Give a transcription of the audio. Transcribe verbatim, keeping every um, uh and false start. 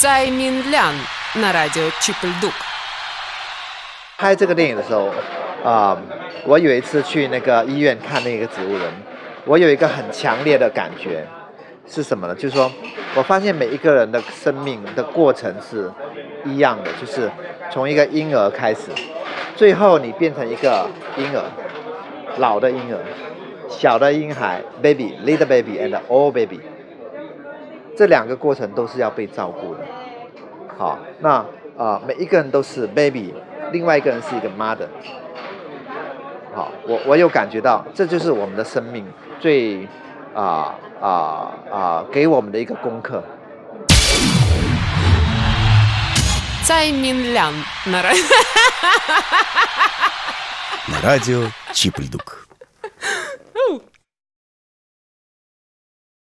Tsai Min-lian на радио Чип-Ль-Дук。 拍这个电影的时候，啊、呃，我有一次去那个医院看那个植物人，我有一个很强烈的感觉是什么呢？就是说我发现每一个人的生命的过程是一样的，就是从一个婴儿开始，最后你变成一个婴儿，老的婴儿，小的婴孩 baby little baby and old baby， 这两个过程都是要被照顾的。好，那啊、呃，每一个人都是 baby， 另外一个人是一个 mother。好，我我有感觉到，这就是我们的生命最啊啊啊给我们的一个功课。 Tsai Min-lian на радио Чип-Ль-Дук.